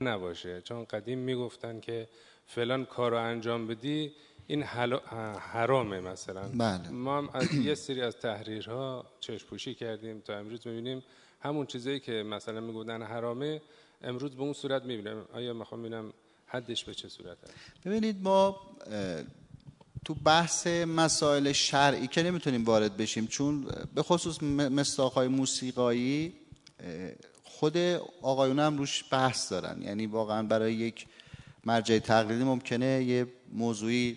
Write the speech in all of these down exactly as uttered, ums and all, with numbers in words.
نباشه، چون قدیم میگفتن که فلان کار رو انجام بدی این حرامه مثلا. بله. ما هم از یه سری از تحریرها چشم پوشی کردیم تا امروز میبینیم همون چیزایی که مثلا میگفتن حرامه امروز به اون صورت میبینیم. آیا میخوام ببینم حدش به چه صورت هست؟ ببینید ما تو بحث مسائل شرعی که نمیتونیم وارد بشیم، چون به خصوص مصداق‌های موسیقایی خود آقایون هم روش بحث دارن. یعنی واقعا برای یک مرجع تقلیدی ممکنه یه موضوعی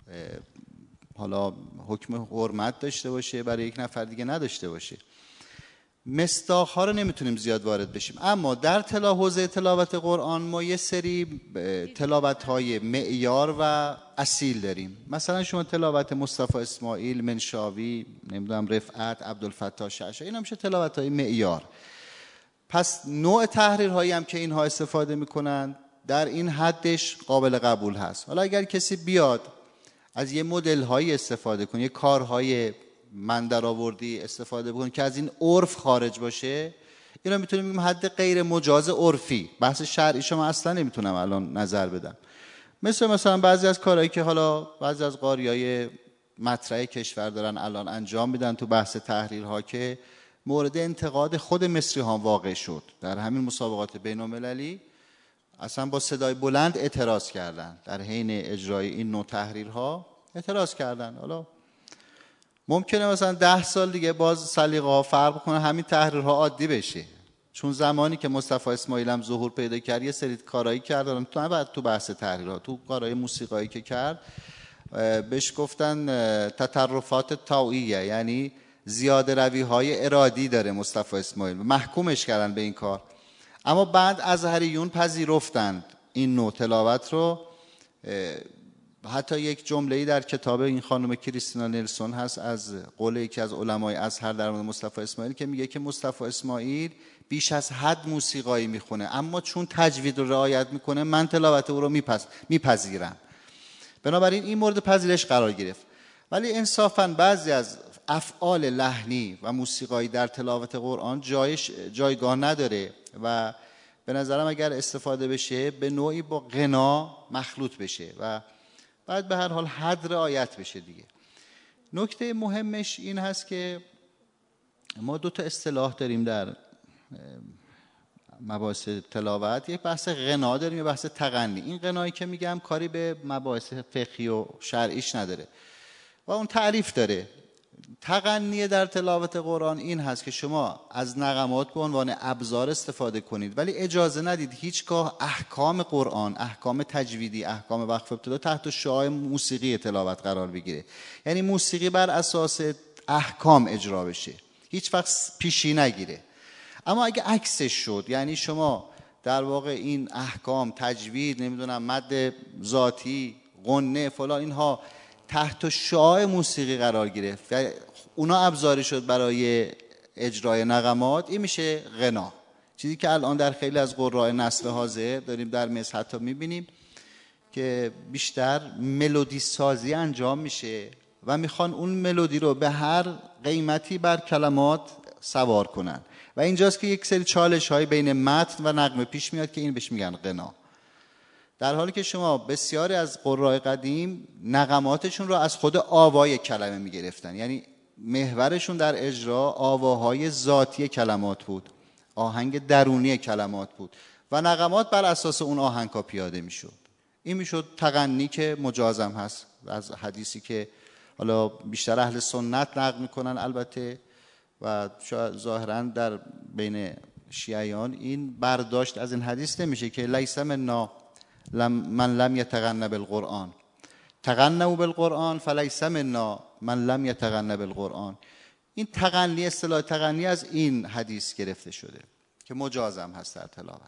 حالا حکم حرمت داشته باشه، برای یک نفر دیگه نداشته باشه. مصداق‌ها رو نمیتونیم زیاد وارد بشیم، اما در تلا حوزه تلاوت قرآن ما یه سری تلاوت‌های معیار و اصیل داریم. مثلا شما تلاوت مصطفی اسماعیل، منشاوی، نمیدونم رفعت، عبدالفتاح شعشعی، اینا میشه تلاوت‌های معیار. پس نوع تحریرهایی هم که اینها استفاده میکنن در این حدش قابل قبول هست. حالا اگر کسی بیاد از یه مدل هایی استفاده کنه، یه کارهای من در آوردی استفاده بکنه که از این عرف خارج باشه، اینا میتونیم بگیم حد غیر مجاز عرفی. بحث شرعی شما اصلا نمیتونم الان نظر بدم. مثل مثلا بعضی از کارهایی که حالا بعضی از قاریای مطرح کشور دارن الان انجام میدن تو بحث تحریرها که مورد انتقاد خود مصری ها واقع شد. در همین مسابقات بین المللی اصلا با صدای بلند اعتراض کردن، در حین اجرای این نوع تحریرها اعتراض کردن. حالا ممکنه مثلا ده سال دیگه باز سلیقه ها فرق کنه، همین تحریرها عادی بشه. چون زمانی که مصطفی اسماعیل هم ظهور پیدا کرد یه سری کارایی کردن، تو بعد تو بحث تحریرها، تو کارهای موسیقایی که کرد بهش گفتن تطرفات طوعیه، یعنی زیاده روی های ارادی داره مصطفی اسماعیل، محکومش کردن به این کار. اما بعد ازهریون پذیرفتند این نوع تلاوت رو. حتی یک جمله‌ای در کتاب این خانم کریستینا نلسون هست از قول یکی از علمای ازهر در مورد مصطفی اسماعیل که میگه که مصطفی اسماعیل بیش از حد موسیقایی میخونه، اما چون تجوید رو رعایت میکنه من تلاوت او رو میپس میپذیرم. بنابراین این مورد پذیرش قرار گرفت. ولی انصافاً بعضی از افعال لحنی و موسیقایی در تلاوت قرآن جایش جایگاه نداره و به نظرم اگر استفاده بشه به نوعی با غنا مخلوط بشه و بعد به هر حال حد رعایت بشه دیگه. نکته مهمش این هست که ما دو تا اصطلاح داریم در مباحث تلاوت، یک بحث غنا داریم، یک بحث تغنی. این غنایی که میگم کاری به مباحث فقهی و شرعیش نداره و اون تعریف داره. تغنی در تلاوت قرآن این هست که شما از نغمات به عنوان ابزار استفاده کنید ولی اجازه ندید هیچگاه احکام قرآن، احکام تجویدی، احکام وقف ابتدا تحت شعاع موسیقی تلاوت قرار بگیره. یعنی موسیقی بر اساس احکام اجرا بشه، هیچ وقت پیشی نگیره. اما اگه عکسش شد، یعنی شما در واقع این احکام، تجوید، نمیدونم مد ذاتی، غنه، فلان، اینها تحت شعاع موسیقی قرار گرفت و اونا ابزاری شد برای اجرای نغمات، این میشه غنا. چیزی که الان در خیلی از قراء نسل حاضر داریم در مصر حتی میبینیم که بیشتر ملودی سازی انجام میشه و میخوان اون ملودی رو به هر قیمتی بر کلمات سوار کنن و اینجاست که یک سری چالش های بین متن و نغمه پیش میاد که این بهش میگن غنا. در حالی که شما بسیاری از قراء قدیم نغماتشون رو از خود آوای کلمه میگرفتن، یعنی محورشون در اجرا آواهای ذاتی کلمات بود، آهنگ درونی کلمات بود و نغمات بر اساس اون آهنگ ها پیاده میشد. این میشد تغنی که مجازم هست از حدیثی که حالا بیشتر اهل سنت نقل میکنن البته و شاید ظاهرا در بین شیعیان این برداشت از این حدیث نمیشه که لیس منا من لم یتغنى بالقرآن تغنوا بالقرآن فلیس منا من لم یتغنى بالقرآن. این تغنی، اصطلاح تغنی از این حدیث گرفته شده که مجازم هست در تلاوت.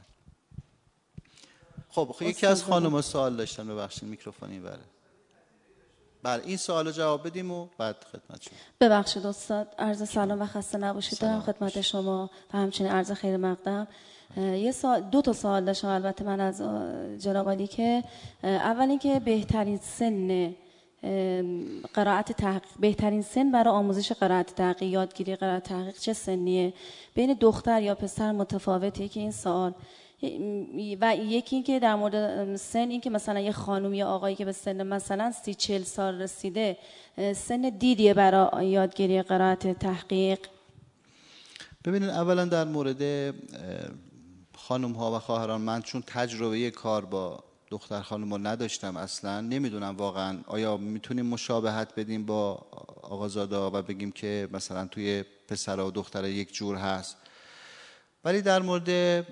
خب یکی از خانم‌ها سوال داشتن، ببخشید میکروفون این بره. بله این سوالو جواب بدیم و بعد خدمت شما. ببخشید استاد، عرض سلام و خسته نباشید دارم خدمت شما و همچنین عرض خیر مقدم. یه سوال، دو تا سوال داشتم البته من از جناب عالی که اول اینکه بهترین سن قرائت تحقیق، بهترین سن برای آموزش قرائت تحقیق، یادگیری قرائت تحقیق چه سنیه؟ بین دختر یا پسر متفاوته که این سوال. و یکی این که در مورد سن، این که مثلا یه خانم یا آقایی که به سن مثلا سی چل سال رسیده، سن دیدیه برای یادگیری قرائت تحقیق؟ ببینید اولا در مورد خانم ها و خواهران، من چون تجربه کار با دختر خانم ها نداشتم اصلا، نمیدونم واقعا آیا میتونیم مشابهت بدیم با آقازادا و بگیم که مثلا توی پسرها و دخترها یک جور هست. ولی در مورد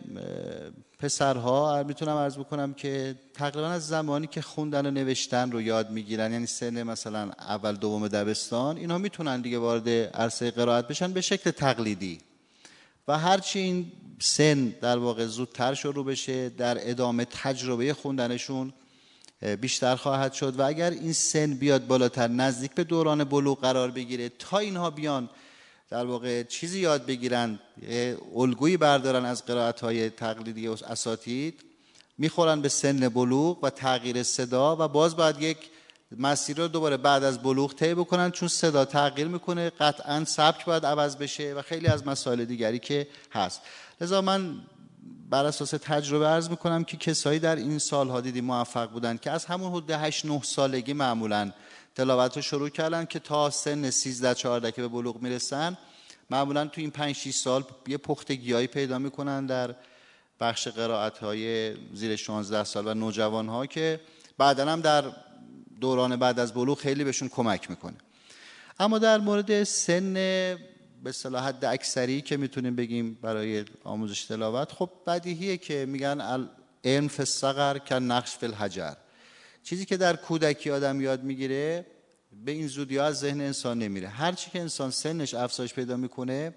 پسرها میتونم عرض بکنم که تقریبا از زمانی که خوندن و نوشتن رو یاد میگیرن، یعنی سن مثلا اول دوم دبستان، اینها میتونن دیگه وارد عرصه قرائت بشن به شکل تقلیدی و هرچی این سن در واقع زودتر شروع بشه، در ادامه تجربه خوندنشون بیشتر خواهد شد و اگر این سن بیاد بالاتر، نزدیک به دوران بلوغ قرار بگیره، تا اینها بیان در واقع چیزی یاد بگیرن، الگویی بردارن از قرائت‌های تقلیدی و اساتید، میخورن به سن بلوغ و تغییر صدا و باز باید یک مسیر رو دوباره بعد از بلوغ طی بکنن، چون صدا تغییر میکنه، قطعاً سبک باید عوض بشه و خیلی از مسائل دیگری که هست. لذا من بر اساس تجربه عرض میکنم که کسایی در این سالها دیدی موفق بودن که از همون حدود هشت نه سالگی معمولاً تلاوت رو شروع کردن که تا سن سیزده چهارده که به بلوغ میرسن، معمولاً تو این پنج شش سال یه پختگیایی پیدا میکنن در بخش قرائت‌های زیر شانزده سال و نوجوان‌ها که بعداً هم در دوران بعد از بلوغ خیلی بهشون کمک میکنه. اما در مورد سن به اصطلاح حد اکثری که میتونیم بگیم برای آموزش تلاوت، خب بدیهیه که میگن العلم فی الصغر کالنقش فی الحجر، چیزی که در کودکی آدم یاد میگیره به این زودی ها از ذهن انسان نمیره. هرچی که انسان سنش افزایش پیدا میکنه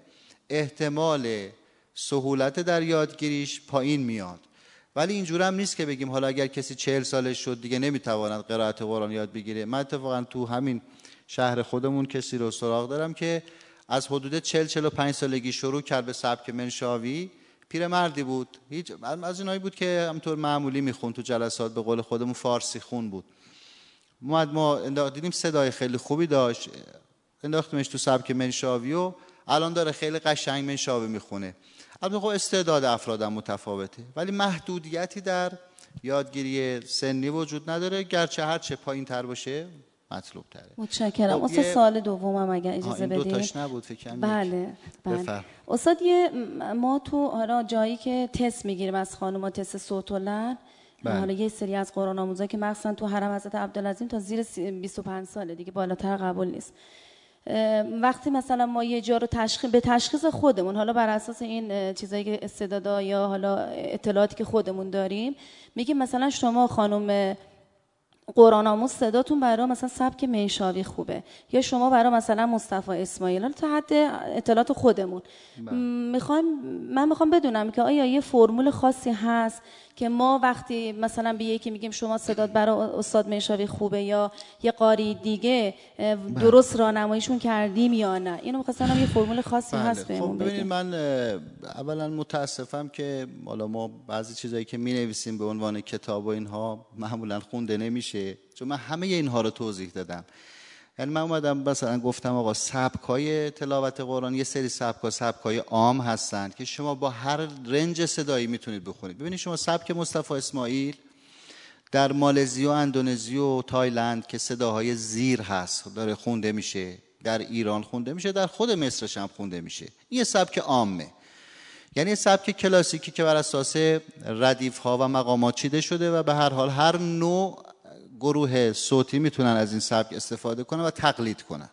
احتمال سهولت در یادگیریش پایین میاد. ولی اینجور هم نیست که بگیم حالا اگر کسی چهل سالش شد دیگه نمیتواند قرائت قرآن یاد بگیره. من اتفاقا تو همین شهر خودمون کسی رو سراغ دارم که از حدود چهل چهل و پنج سالگی شروع کرد به سبک منشاوی. پیرمردی بود، هیچ از اینایی بود که همطور معمولی میخوند تو جلسات، به قول خودمون فارسی خون بود. ما ما دیدیم صدای خیلی خوبی داشت، انداختیمش تو سبک منشاوی و الان داره خیلی قشنگ منشاوی میخونه. البته خب استعداد افرادم متفاوته، ولی محدودیتی در یادگیری سنی وجود نداره، گرچه هر چه پایین تر باشه مطلوب تره. متشکرم. استاد یه... سوال دومم اگر اجازه بدید. این دو تاش نبود فکر کنم. بله بله. استاد یه ما تو حالا جایی که تست میگیریم از خانوما، تست صوت و لحن، حالا یه سری از قرآن آموزا که مخصوصا تو حرم حضرت عبدالعظیم تا زیر بیست و پنج ساله دیگه، بالاتر قبول نیست. وقتی مثلا ما یه جا رو تشخیص به تشخیص خودمون، حالا بر اساس این چیزایی که استعدادا یا حالا اطلاعاتی که خودمون داریم، میگیم مثلا شما خانم قرآن آموز صداتون برای مثلا سبک منشاوی خوبه، یا شما برای مثلا مصطفی اسماعیل، حالا تا حد اطلاعات خودمون میخوایم، من میخوام بدونم که آیا یه فرمول خاصی هست که ما وقتی مثلا به یکی میگیم شما صدات برای استاد منشاوی خوبه یا یه قاری دیگه درست راهنماییشون کردیم یا نه؟ اینو می‌خواستم یه فرمول خاصی بله. هست بهمون خب ببینید، من اولا متاسفم که حالا ما بعضی چیزایی که می‌نویسیم به عنوان کتاب و اینها معمولا خونده نمیشه، چون من همه اینها رو توضیح دادم. یعنی من اومدم مثلا گفتم آقا سبک‌های تلاوت قرآن یه سری سبک‌ها سبک‌های عام هستن که شما با هر رنج صدایی میتونید بخونید. ببینید شما سبک مصطفی اسماعیل در مالزی و اندونزی و تایلند که صداهای زیر هست داره خونده میشه، در ایران خونده میشه، در خود مصرش هم خونده میشه. این یه سبک عامه، یعنی یه سبک کلاسیکی که بر اساس ردیف‌ها و مقامات چیده شده و به هر حال هر نوع گروه صوتی میتونن از این سبک استفاده کنن و تقلید کنن.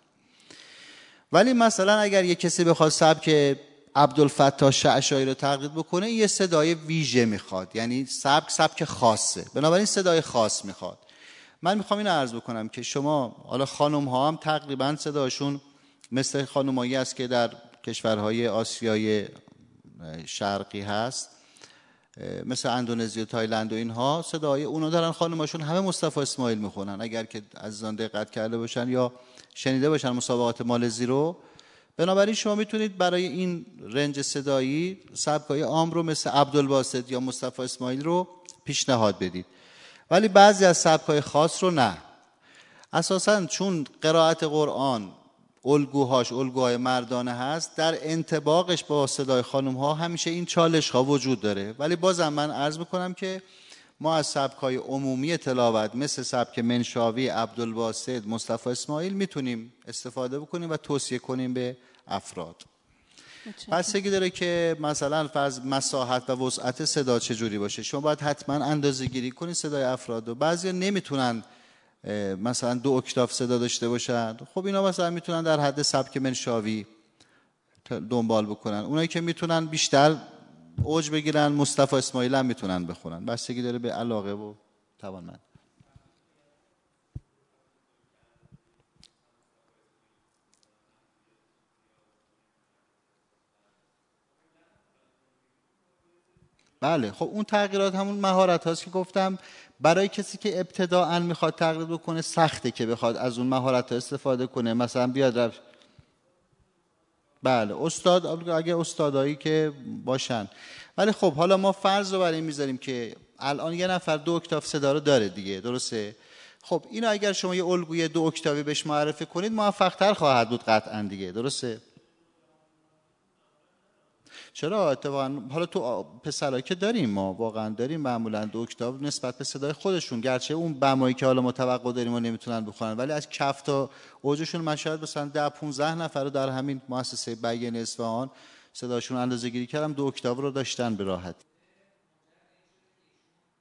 ولی مثلا اگر یک کسی بخواد سبک عبدالفتاح شعشایی رو تقلید بکنه، یه صدای ویژه میخواد، یعنی سبک سبک خاصه، بنابراین صدای خاص میخواد. من میخوام اینو عرض بکنم که شما حالا خانم ها هم تقریبا صداشون مثل خانمایی است که در کشورهای آسیای شرقی هست، مثل اندونزی و تایلند و اینها، صدای اونو دارن خانماشون همه مصطفی اسماعیل میخونن. اگر که عزیزان دقت کرده باشن یا شنیده باشن مسابقات مالزی رو، بنابراین شما میتونید برای این رنج صدایی سبکای عام رو مثل عبدالباسط یا مصطفی اسماعیل رو پیشنهاد بدید، ولی بعضی از سبکای خاص رو نه. اساساً چون قرائت قرآن الگوهاش الگوهای مردانه هست، در انطباقش با صدای خانم ها همیشه این چالش ها وجود داره. ولی بازم من عرض میکنم که ما از سبک‌های عمومی تلاوت مثل سبک منشاوی، عبدالباسط، مصطفی اسماعیل میتونیم استفاده بکنیم و توصیه کنیم به افراد. بستگی داره که مثلا فرض مساحت و وسعت صدا چجوری باشه. شما باید حتما اندازه گیری کنید صدای افراد رو. بعضیا نمیتونن مثلا دو اکتاف صدا داشته باشن، خب اینا مثلا میتونن در حد سبک منشاوی دنبال بکنن. اونایی که میتونن بیشتر اوج بگیرن مصطفی اسماعیل هم میتونن بخونن. بستگی داره به علاقه و توانمند. بله خب اون تغییرات همون مهارت هاست که گفتم برای کسی که ابتداعاً میخواد تقلید بکنه سخته که بخواد از اون مهارت ها استفاده کنه. مثلا بیاد رفت بله استاد اگه استادایی که باشن. ولی خب حالا ما فرض رو برای این میذاریم که الان یه نفر دو اکتاف صدا رو داره دیگه، درسته؟ خب اینو اگر شما یه الگوی دو اکتاوی بهش معرفی کنید موفق تر خواهد بود قطعاً دیگه، درسته؟ چرا اتفاقا حالا تو پسرایی که داریم ما واقعا داریم معمولا دو اکتاو نسبت به صدای خودشون، گرچه اون بمایی که حالا ما توقع داریم و نمیتونن بخونن، ولی از کف تا اوجشون من شاید مثلا ده پانزده نفر رو در همین مؤسسه بیان اصفهان صداشون اندازه‌گیری کردم دو اکتاو رو داشتن به راحتی.